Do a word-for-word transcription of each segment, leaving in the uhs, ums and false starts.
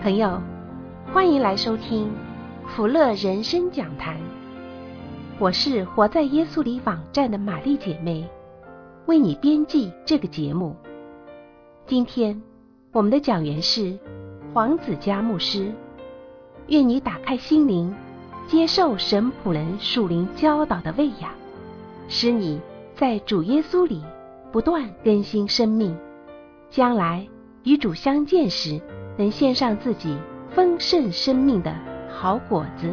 朋友，欢迎来收听福乐人生讲坛。我是活在耶稣里网站的玛丽姐妹，为你编辑这个节目。今天我们的讲员是黄子佳牧师，愿你打开心灵，接受神仆人属灵教导的喂养，使你在主耶稣里不断更新生命，将来与主相见时，能献上自己丰盛生命的好果子。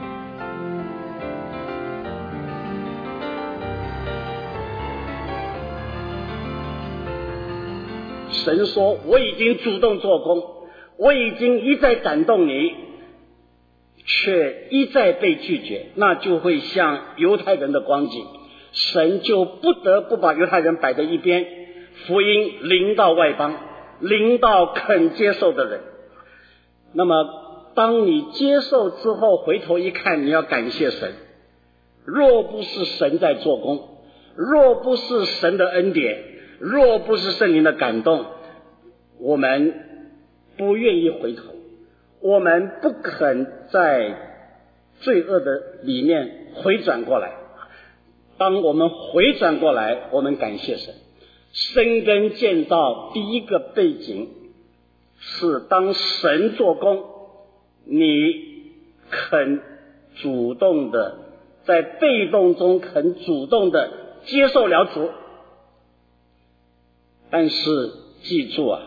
神说，我已经主动做工，我已经一再感动你，却一再被拒绝，那就会像犹太人的光景，神就不得不把犹太人摆在一边，福音临到外邦，临到肯接受的人。那么当你接受之后，回头一看，你要感谢神。若不是神在做工，若不是神的恩典，若不是圣灵的感动，我们不愿意回头，我们不肯在罪恶的里面回转过来。当我们回转过来，我们感谢神。生根建造第一个背景是当神做工，你肯主动的在被动中肯主动的接受了主。但是记住啊，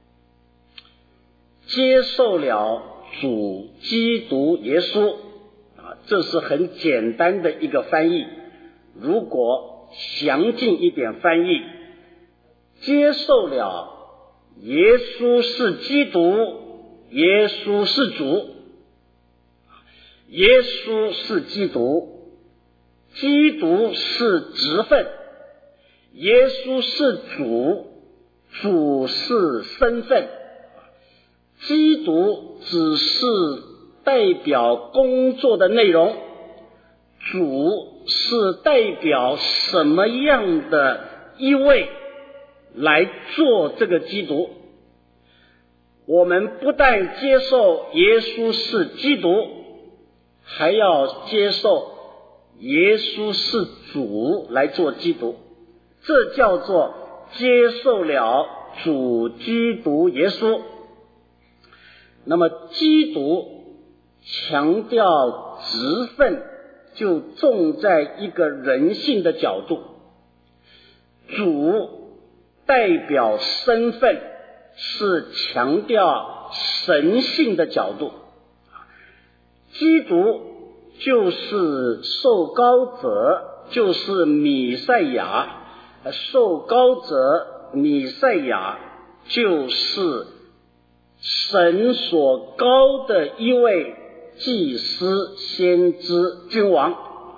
接受了主基督耶稣啊，这是很简单的一个翻译。如果详尽一点翻译，接受了耶稣是基督，耶稣是主，耶稣是基督，基督是职分，耶稣是主，主是身份。基督只是代表工作的内容，主是代表什么样的一位来做这个基督。我们不但接受耶稣是基督，还要接受耶稣是主来做基督，这叫做接受了主基督耶稣。那么基督强调职分，就重在一个人性的角度，主代表身份是强调神性的角度，基督就是受膏者，就是弥赛亚，受膏者弥赛亚就是神所膏的一位祭司、先知、君王。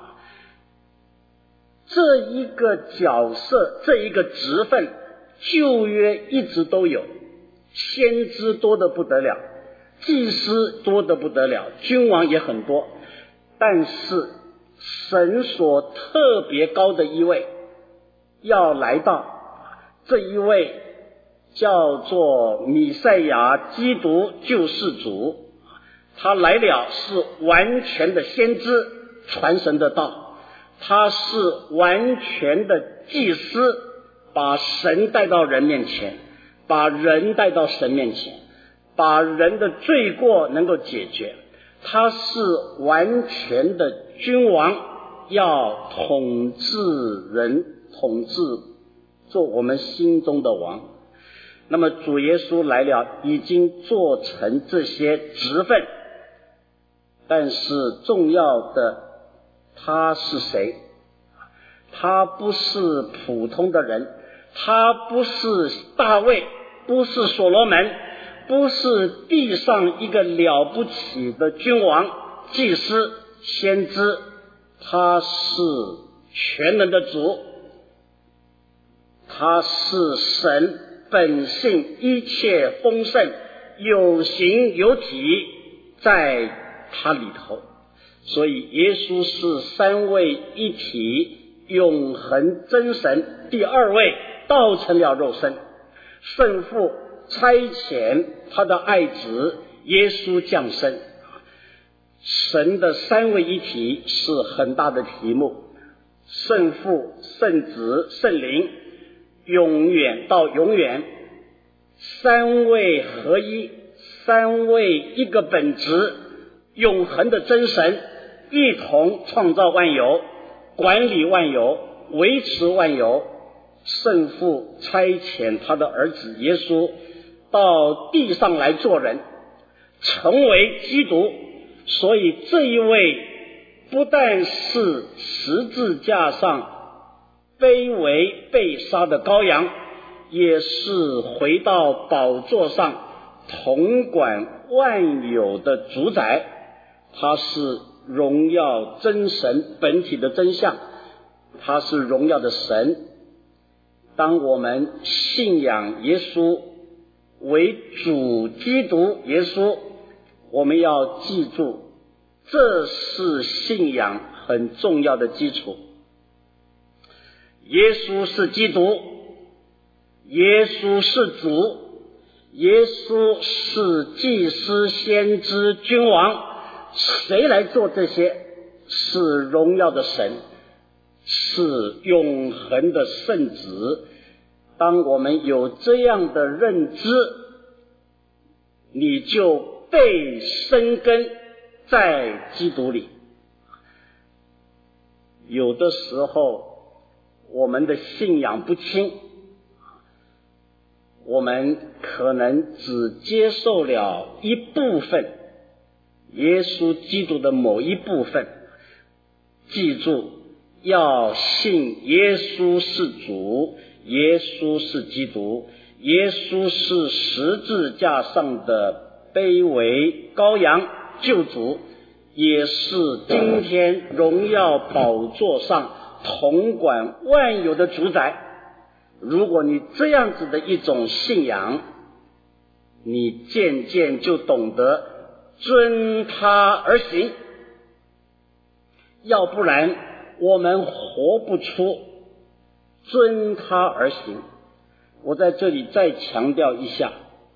这一个角色，这一个职分，旧约一直都有，先知多得不得了，祭司多得不得了，君王也很多。但是神所特别高的一位要来到，这一位叫做弥赛亚，基督救世主。他来了是完全的先知，传神的道，他是完全的祭司，把神带到人面前，把人带到神面前，把人的罪过能够解决。他是完全的君王，要统治人，统治做我们心中的王。那么主耶稣来了，已经做成这些职分，但是重要的，他是谁？他不是普通的人，他不是大卫，不是所罗门，不是地上一个了不起的君王、祭司、先知，他是全能的主，他是神本性一切丰盛，有形有体在他里头。所以耶稣是三位一体永恒真神，第二位道成了肉身，圣父差遣他的爱子耶稣降生。神的三位一体是很大的题目，圣父、圣子、圣灵，永远到永远，三位合一，三位一个本质，永恒的真神一同创造万有，管理万有，维持万有。圣父差遣他的儿子耶稣到地上来做人，成为基督。所以这一位不但是十字架上卑微被杀的羔羊，也是回到宝座上统管万有的主宰。他是荣耀真神本体的真相，他是荣耀的神。当我们信仰耶稣为主基督耶稣，我们要记住，这是信仰很重要的基础。耶稣是基督，耶稣是主，耶稣是祭司、先知、君王。谁来做这些？是荣耀的神，是永恒的圣子。当我们有这样的认知，你就被生根在基督里。有的时候我们的信仰不清，我们可能只接受了一部分耶稣基督的某一部分。记住，要信耶稣是主，耶稣是基督，耶稣是十字架上的卑微羔羊救主，也是今天荣耀宝座上统管万有的主宰。如果你这样子的一种信仰，你渐渐就懂得遵他而行，要不然我们活不出遵他而行。我在这里再强调一下，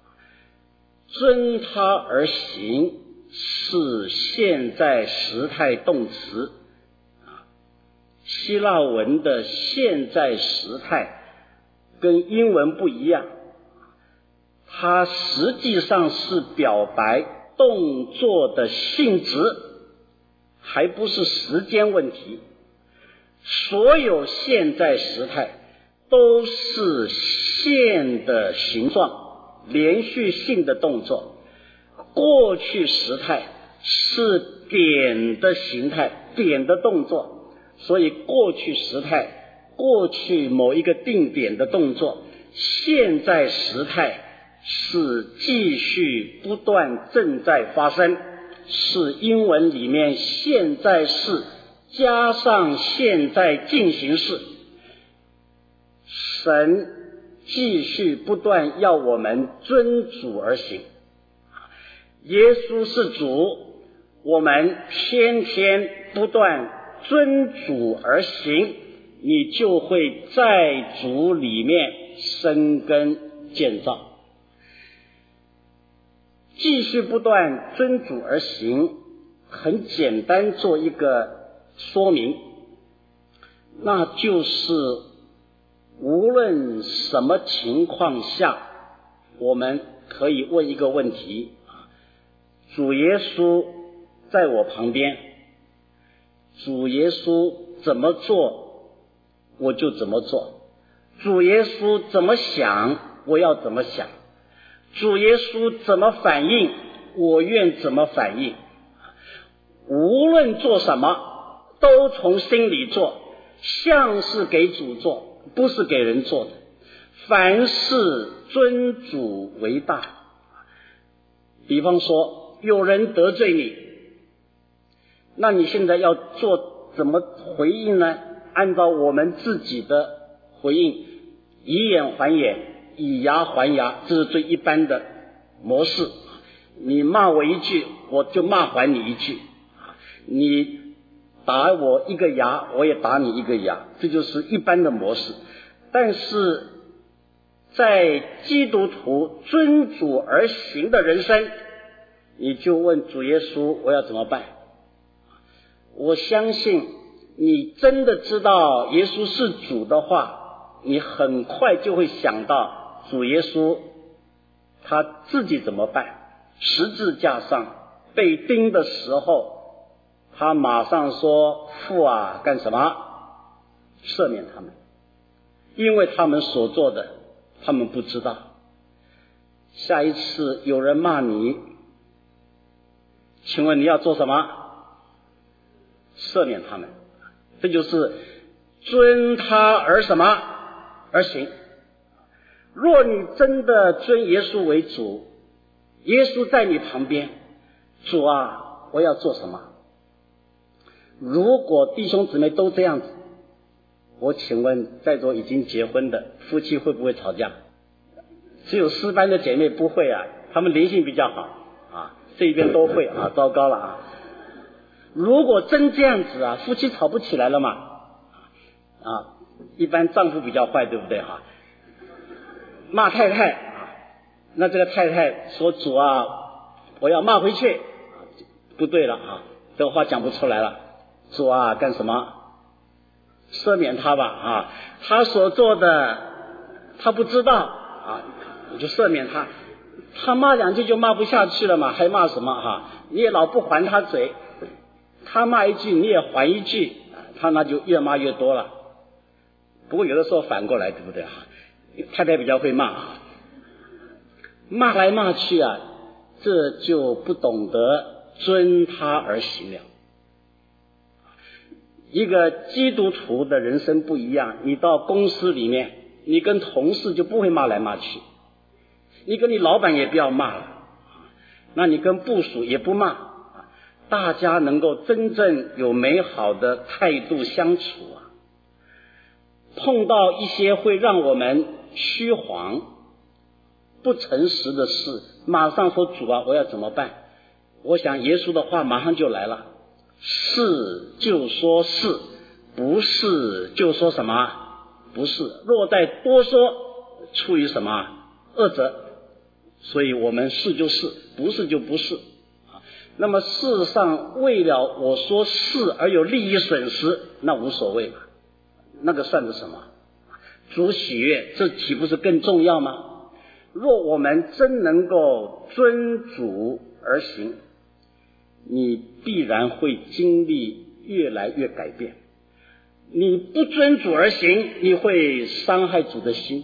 遵他而行是现在时态动词，希腊文的现在时态跟英文不一样，它实际上是表白动作的性质，还不是时间问题。所有现在时态都是线的形状，连续性的动作。过去时态是点的形态，点的动作，所以过去时态，过去某一个定点的动作。现在时态是继续不断正在发生，是英文里面现在式加上现在进行式。神继续不断要我们遵主而行。耶稣是主，我们天天不断遵主而行，你就会在主里面生根建造。继续不断遵主而行，很简单做一个说明，那就是无论什么情况下，我们可以问一个问题：主耶稣在我旁边，主耶稣怎么做我就怎么做，主耶稣怎么想我要怎么想，主耶稣怎么反应我愿怎么反应。无论做什么都从心里做，像是给主做，不是给人做的。凡事尊主为大。比方说有人得罪你，那你现在要做怎么回应呢？按照我们自己的回应，以眼还眼，以牙还牙，这是最一般的模式。你骂我一句，我就骂还你一句，你打我一个牙，我也打你一个牙，这就是一般的模式。但是在基督徒遵主而行的人生， 你就问主耶稣，我要怎么办？我相信你真的知道耶稣是主的话，你很快就会想到主耶稣他自己怎么办。十字架上被钉的时候，他马上说，父啊，干什么？赦免他们，因为他们所做的他们不知道。下一次有人骂你，请问你要做什么？赦免他们。这就是遵他而什么而行。若你真的尊耶稣为主，耶稣在你旁边，主啊，我要做什么？如果弟兄姊妹都这样子，我请问在座已经结婚的夫妻会不会吵架？只有诗班的姐妹不会啊，她们灵性比较好啊，这一边都会啊，糟糕了啊！如果真这样子啊，夫妻吵不起来了嘛？啊，一般丈夫比较坏，对不对哈？骂太太啊，那这个太太说主啊，我要骂回去，不对了啊，这个话讲不出来了。主啊，干什么？赦免他吧啊，他所做的他不知道啊，你就赦免他。他骂两句就骂不下去了嘛，还骂什么哈？你也老不还他嘴，他骂一句你也还一句，他那就越骂越多了。不过有的时候反过来，对不对哈？太太比较会骂，骂来骂去啊，这就不懂得遵他而行了。一个基督徒的人生不一样，你到公司里面，你跟同事就不会骂来骂去，你跟你老板也不要骂了，那你跟部属也不骂，大家能够真正有美好的态度相处啊。碰到一些会让我们虚晃不诚实的事，马上说主啊，我要怎么办？我想耶稣的话马上就来了，是就说是，不是就说什么不是，若再多说，出于什么恶者。所以我们是就是，不是就不是。那么事实上为了我说是而有利益损失，那无所谓吧，那个算是什么？主喜悦，这岂不是更重要吗？若我们真能够遵主而行，你必然会经历越来越改变。你不遵主而行，你会伤害主的心。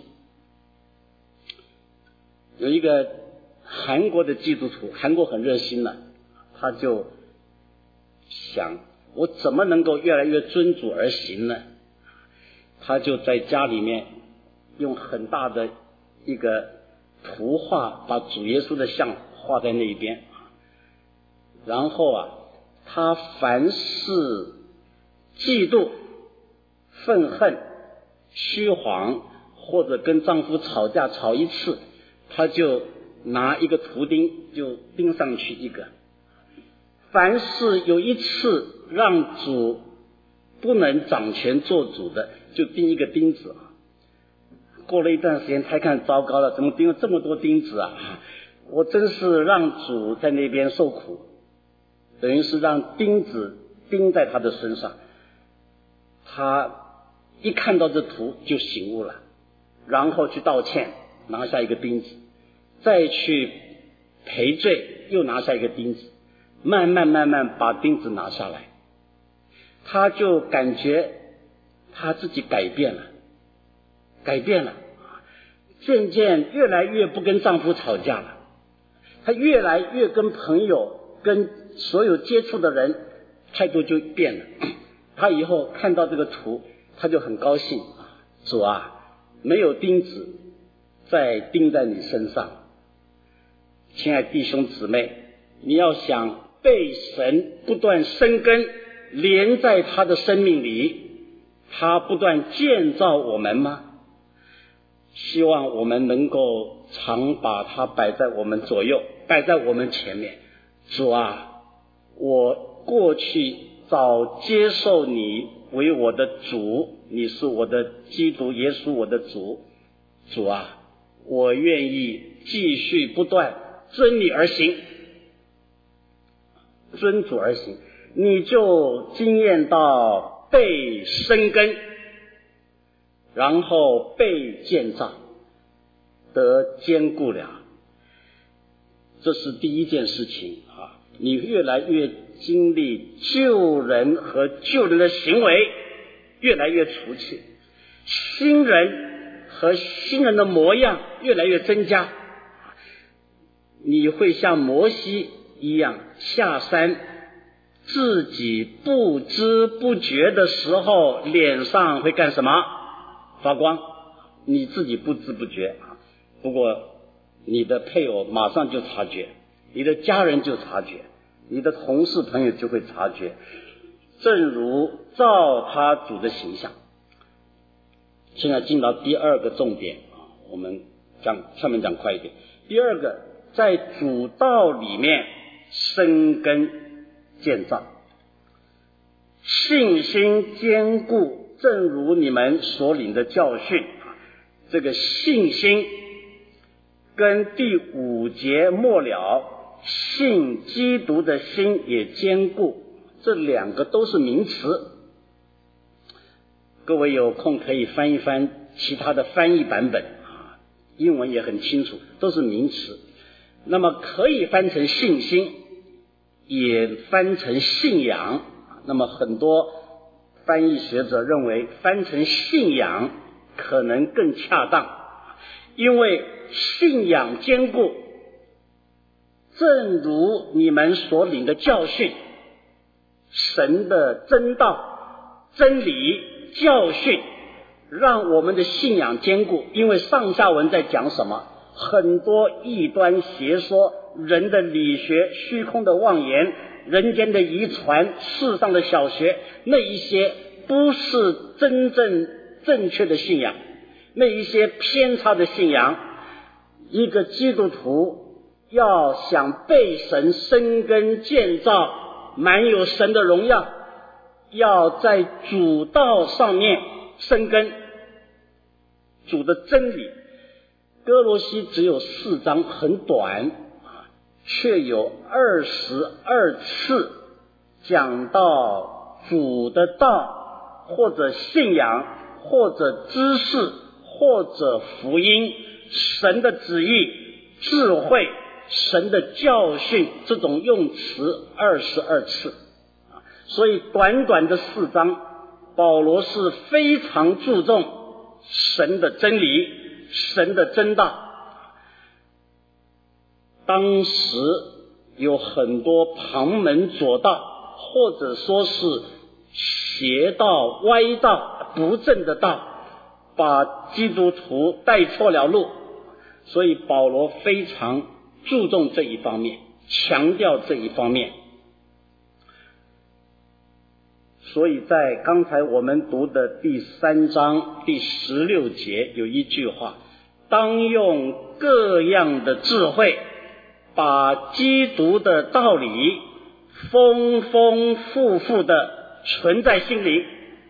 有一个韩国的基督徒，韩国很热心了，他就想我怎么能够越来越遵主而行呢？他就在家里面用很大的一个图画把主耶稣的像画在那一边，然后啊，他凡是嫉妒、愤恨、虚晃，或者跟丈夫吵架吵一次，他就拿一个图钉就钉上去一个。凡是有一次让主不能掌权做主的，就钉一个钉子。过了一段时间，他看糟糕了，怎么钉了这么多钉子啊？我真是让主在那边受苦，等于是让钉子钉在他的身上。他一看到这图就醒悟了，然后去道歉，拿下一个钉子，再去赔罪，又拿下一个钉子，慢慢慢慢把钉子拿下来。他就感觉他自己改变了，改变了，渐渐越来越不跟丈夫吵架了，他越来越跟朋友跟所有接触的人态度就变了。他以后看到这个图他就很高兴，主啊，没有钉子再钉在你身上。亲爱的弟兄姊妹，你要想被神不断生根连在他的生命里，他不断建造我们吗？希望我们能够常把他摆在我们左右，摆在我们前面。主啊，我过去早接受你为我的主，你是我的基督耶稣，我的主。主啊，我愿意继续不断遵你而行。 遵主而行，你就经验到被生根，然后被建造，得坚固了。这是第一件事情啊！你越来越经历救人和救人的行为越来越除去，新人和新人的模样越来越增加，你会像摩西一样下山，自己不知不觉的时候脸上会干什么？发光，你自己不知不觉啊。不过你的配偶马上就察觉，你的家人就察觉，你的同事朋友就会察觉，正如照他主的形象。现在进到第二个重点啊，我们讲上面讲快一点。第二个，在主道里面生根建造，信心坚固，正如你们所领的教训。这个信心跟第五节末了信基督的心也坚固，这两个都是名词。各位有空可以翻一翻其他的翻译版本啊，英文也很清楚，都是名词。那么可以翻成信心，也翻成信仰。那么很多翻译学者认为翻成信仰可能更恰当，因为信仰坚固，正如你们所领的教训，神的真道、真理、教训，让我们的信仰坚固。因为上下文在讲什么？很多异端邪说，人的理学、虚空的妄言、人间的遗传、世上的小学，那一些不是真正正确的信仰，那一些偏差的信仰。一个基督徒要想被神生根建造，满有神的荣耀，要在主道上面生根，主的真理。哥罗西只有四章，很短，却有二十二次讲到主的道，或者信仰，或者知识，或者福音，神的旨意、智慧、神的教训，这种用词二十二次。所以短短的四章，保罗是非常注重神的真理、神的真道。当时有很多旁门左道，或者说是邪道、歪道、不正的道，把基督徒带错了路。所以保罗非常注重这一方面，强调这一方面。所以在刚才我们读的第三章第十六节有一句话，当用各样的智慧，把基督的道理丰丰富富的存在心里。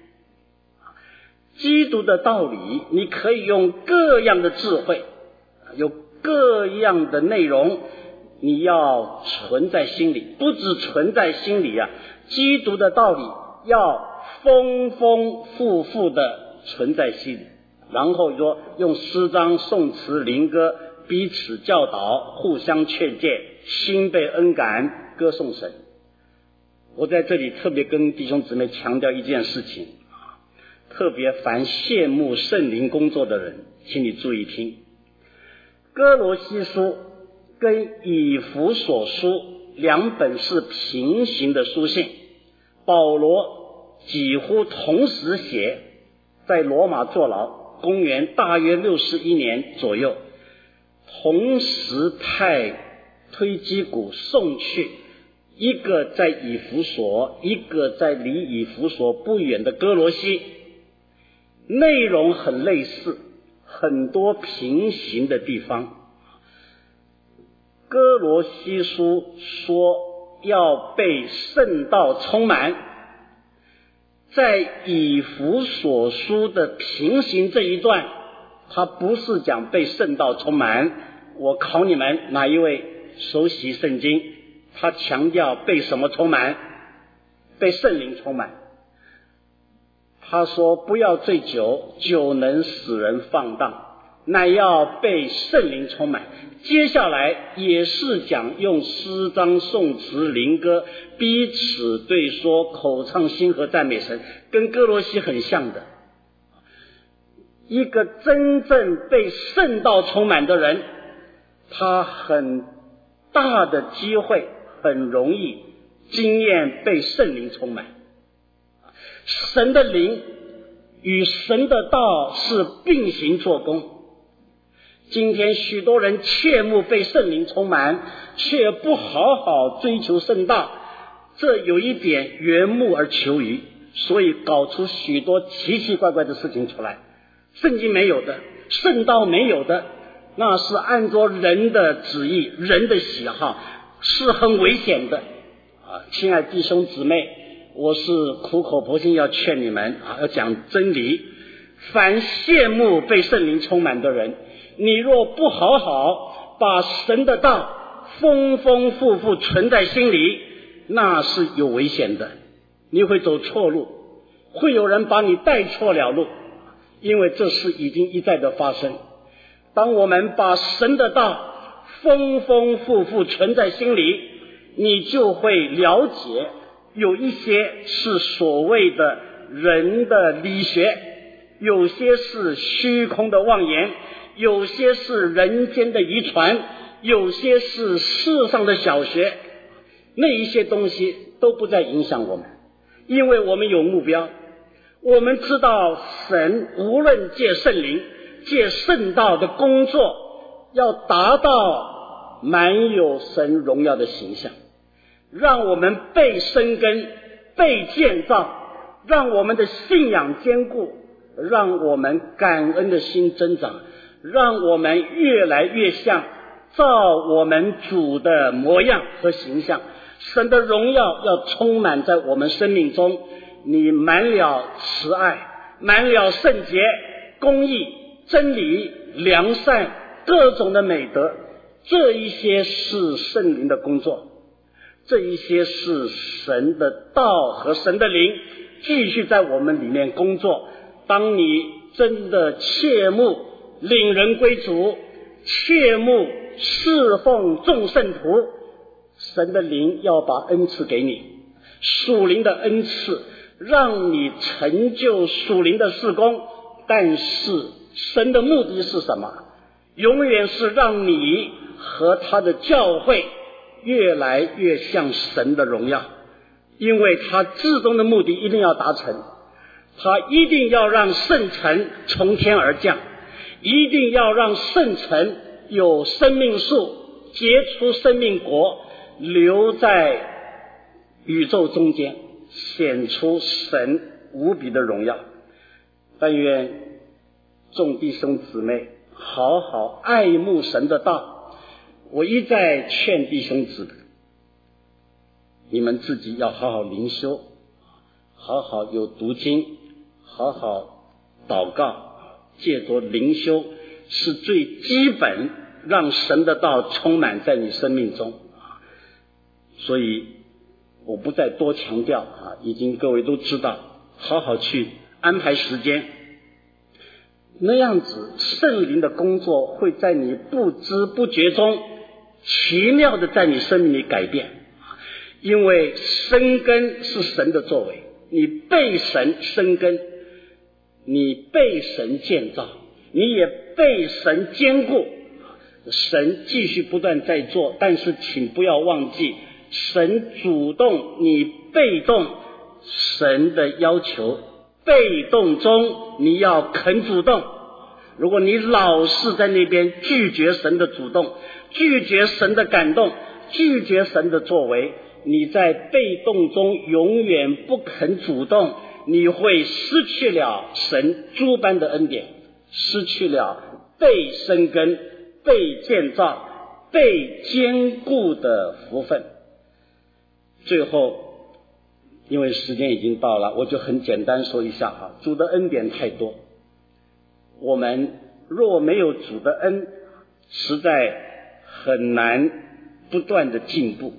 基督的道理你可以用各样的智慧，有各样的内容，你要存在心里。不只存在心里啊，基督的道理要丰丰富富的存在心里。然后说用诗章、颂词、灵歌彼此教导，互相劝诫，心被恩感，歌颂神。我在这里特别跟弟兄姊妹强调一件事情，特别凡羡慕圣灵工作的人，请你注意听。哥罗西书跟以弗所书两本是平行的书信，保罗几乎同时写，在罗马坐牢，公元大约六十一年左右，同时派推基古送去，一个在以弗所，一个在离以弗所不远的哥罗西，内容很类似，很多平行的地方。哥罗西书说要被圣道充满，在以弗所书的平行这一段，他不是讲被圣道充满。我考你们，哪一位熟悉圣经？ 他强调被什么充满？被圣灵充满。他说不要醉酒，酒能使人放荡，乃要被圣灵充满。接下来也是讲用诗章颂词灵歌彼此对说，口唱心和赞美神，跟歌罗西很像的。一个真正被圣道充满的人，他很大的机会很容易经验被圣灵充满。神的灵与神的道是并行做工。今天许多人切慕被圣灵充满，却不好好追求圣道，这有一点缘木而求鱼，所以搞出许多奇奇怪怪的事情出来。圣经没有的，圣道没有的，那是按照人的旨意人的喜好，是很危险的啊！亲爱弟兄姊妹，我是苦口婆心要劝你们啊，要讲真理。凡羡慕被圣灵充满的人，你若不好好把神的道丰丰富富存在心里，那是有危险的，你会走错路，会有人把你带错了路，因为这事已经一再的发生。当我们把神的道丰丰富富存在心里，你就会了解有一些是所谓的人的理学，有些是虚空的妄言，有些是人间的遗传，有些是世上的小学，那一些东西都不再影响我们，因为我们有目标。我们知道神无论借圣灵借圣道的工作，要达到满有神荣耀的形象，让我们被生根被建造，让我们的信仰坚固，让我们感恩的心增长，让我们越来越像照我们主的模样和形象。神的荣耀要充满在我们生命中，你满了慈爱，满了圣洁、公义、真理、良善，各种的美德，这一些是圣灵的工作，这一些是神的道和神的灵继续在我们里面工作。当你真的切慕领人归主，切慕侍奉众圣徒，神的灵要把恩赐给你，属灵的恩赐，让你成就属灵的事工。但是神的目的是什么？永远是让你和他的教会越来越像神的荣耀，因为他至终的目的一定要达成，他一定要让圣城从天而降，一定要让圣城有生命树结出生命果，留在宇宙中间，显出神无比的荣耀。但愿众弟兄姊妹好好爱慕神的道。我一再劝弟兄姊妹，你们自己要好好灵修，好好有读经，好好祷告，借着灵修是最基本让神的道充满在你生命中。所以我不再多强调啊，已经各位都知道，好好去安排时间，那样子圣灵的工作会在你不知不觉中奇妙的在你生命里改变。因为生根是神的作为，你被神生根，你被神建造，你也被神坚固，神继续不断在做。但是请不要忘记，神主动，你被动，神的要求，被动中你要肯主动。如果你老是在那边拒绝神的主动，拒绝神的感动，拒绝神的作为，你在被动中永远不肯主动，你会失去了神诸般的恩典，失去了被生根、被建造、被坚固的福分。最后因为时间已经到了，我就很简单说一下啊，主的恩典太多，我们若没有主的恩，实在很难不断的进步。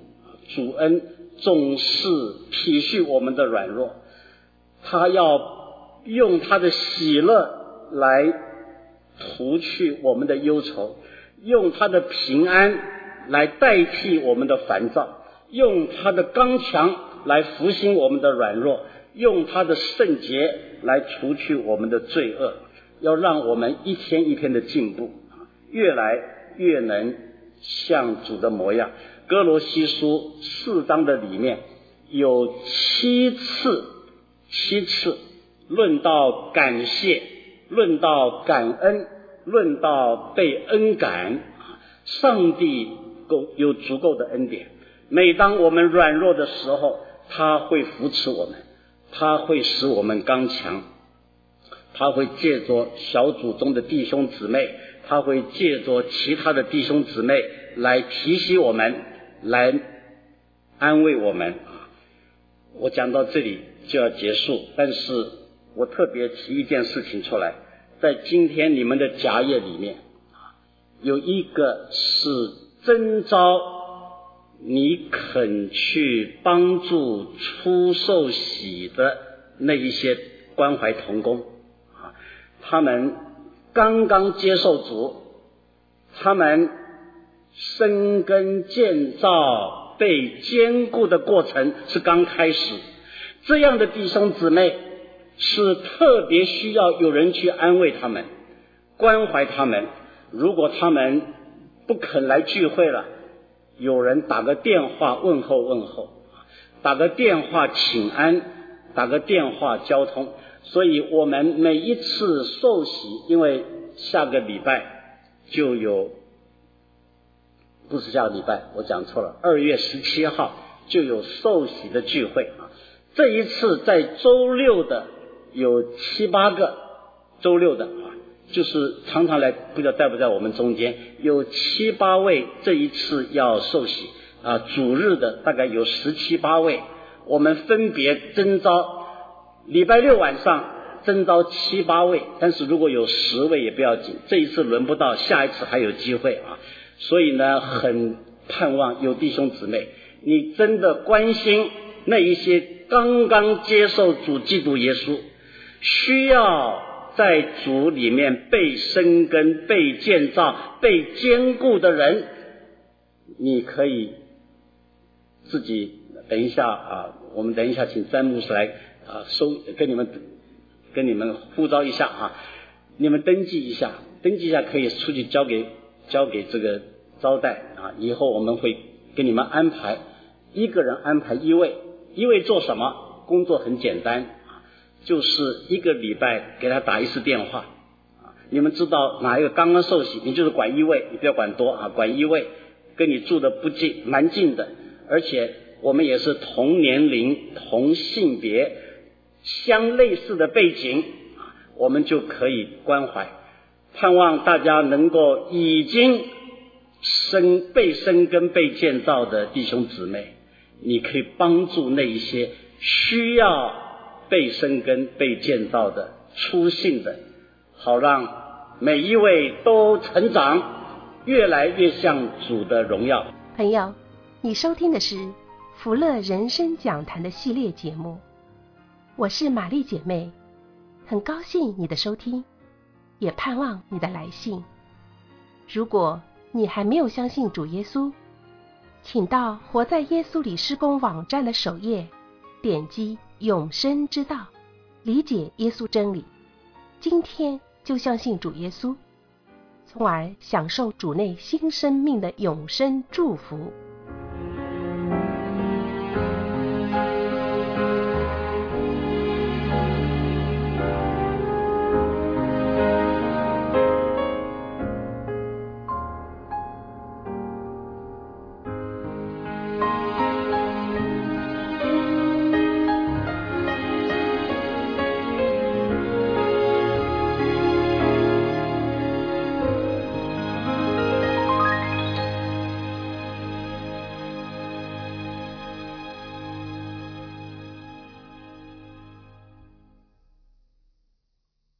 主恩总是体恤我们的软弱，他要用他的喜乐来除去我们的忧愁，用他的平安来代替我们的烦躁，用他的刚强来复兴我们的软弱，用他的圣洁来除去我们的罪恶，要让我们一天一天的进步，越来越能像主的模样。哥罗西书四章的里面有七次七次论到感谢，论到感恩，论到被恩感，上帝有足够的恩典。每当我们软弱的时候，他会扶持我们，他会使我们刚强，他会借着小组中的弟兄姊妹，他会借着其他的弟兄姊妹来提醒我们，来安慰我们。我讲到这里就要结束，但是我特别提一件事情出来，在今天你们的家业里面有一个是征召你肯去帮助初受洗的那一些关怀同工，他们刚刚接受主，他们生根建造被坚固的过程是刚开始，这样的弟兄姊妹是特别需要有人去安慰他们，关怀他们。如果他们不肯来聚会了，有人打个电话问候问候，打个电话请安，打个电话交通。所以我们每一次受洗，因为下个礼拜就有，不是下个礼拜，我讲错了，二月十七号就有受洗的聚会啊。这一次在周六的有七八个，周六的啊，就是常常来，不知道在不在我们中间，有七八位这一次要受洗啊。主日的大概有十七八位，我们分别征召，礼拜六晚上征召七八位，但是如果有十位也不要紧，这一次轮不到，下一次还有机会啊。所以呢，很盼望有弟兄姊妹，你真的关心那一些刚刚接受主基督耶稣，需要在主里面被生根、被建造、被坚固的人，你可以自己等一下啊，我们等一下请詹牧师来啊收跟你们跟你们呼召一下啊，你们登记一下，登记一下可以出去交给交给这个招待啊，以后我们会给你们安排，一个人安排一位，一位做什么？工作很简单啊，就是一个礼拜给他打一次电话啊。你们知道哪一个刚刚受洗，你就是管一位，你不要管多啊，管一位，跟你住的不近，蛮近的，而且我们也是同年龄、同性别、相类似的背景啊，我们就可以关怀。盼望大家能够已经生被生根、被建造的弟兄姊妹，你可以帮助那一些需要被生根、被建造的初信的，好让每一位都成长，越来越像主的荣耀。 朋友，你收听的是福乐人生讲坛的系列节目，我是玛丽姐妹，很高兴你的收听，也盼望你的来信。如果你还没有相信主耶稣，请到活在耶稣里施工网站的首页，点击永生之道，理解耶稣真理，今天就相信主耶稣，从而享受主内新生命的永生祝福。